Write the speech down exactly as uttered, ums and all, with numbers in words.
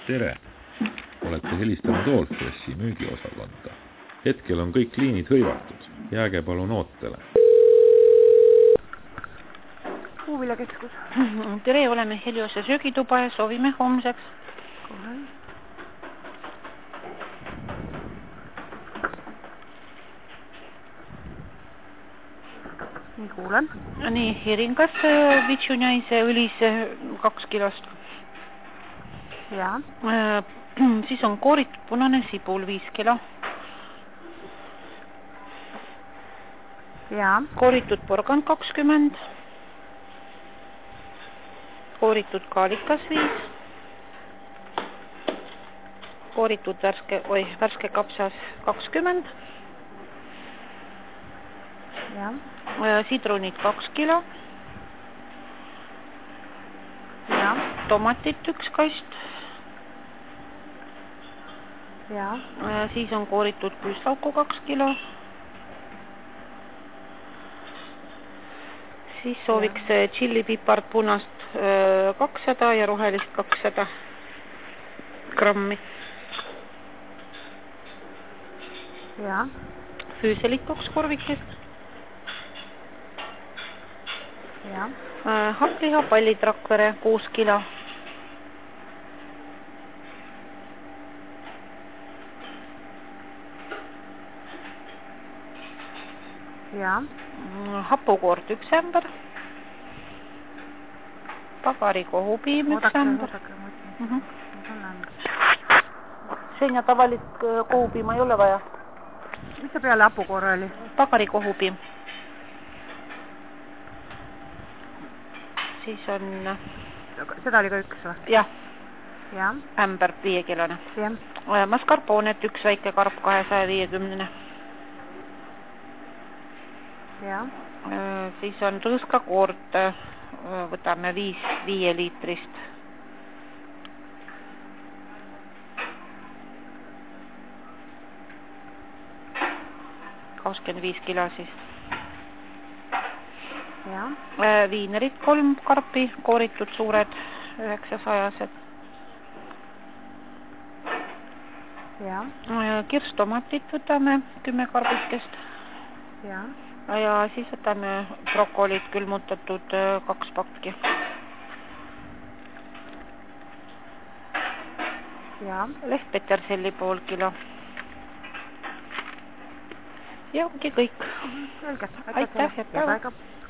Tere! Olete helistanud Allfressi müügiosakonda. Hetkel on kõik liinid hõivatud. Jääge palun ootele. Puuviljakeskus. Tere, oleme Heliose söögituba ja soovime homseks. Kohe. Nii kuulen. Nii, hiringas vitsunäise õlis kaks kilost. Ja. Siis on kooritud punane sibul viis kilo. Ja. Kooritud porgand kakskümmend. Kooritud kaalikas viis. Kooritud värske, oi, värske kapsas kakskümmend. Ja. Sidrunid kaks kilo. Ja. Tomatit üks kast. Ja. Siis on kooritud küüslauku kaks kilo. Siis sooviks ja. Tšillipipart punast kakssada ja rohelist kakssada grammi. Ja. Füüselit kaks korvikest. Ja. Hakkliha pallid Rakvere kuus kilo. Ja. Hapukoort üks ämber. Pagari kohupiim üks oodake, ämber. Oodake, oodake. Mm -hmm. ämber. Senja tavalit kohupiima ei ole vaja. Mis see peale hapukoore oli? Pagari kohupiim. Siis on... Seda oli ka üks või? Jah. Ja. Ämber viiekilone. Ja. Mascarponet üks väike karp kahesaja viiekümne. Ja. Siis on rõõskakoort, võtame viis viie liitrist. kakskümmend viis kilo siis. Ja. Viinerid kolm karpi, kooritud suured, üheksasajased. Ja. Kirstomatit võtame kümme karbikest. Ja. Ja siis võtame brokolit külmutatud kaks pakki. Ja. Lehtpeterselli pool kilo. Ja ongi kõik. Selge. Aitäh, et päeva.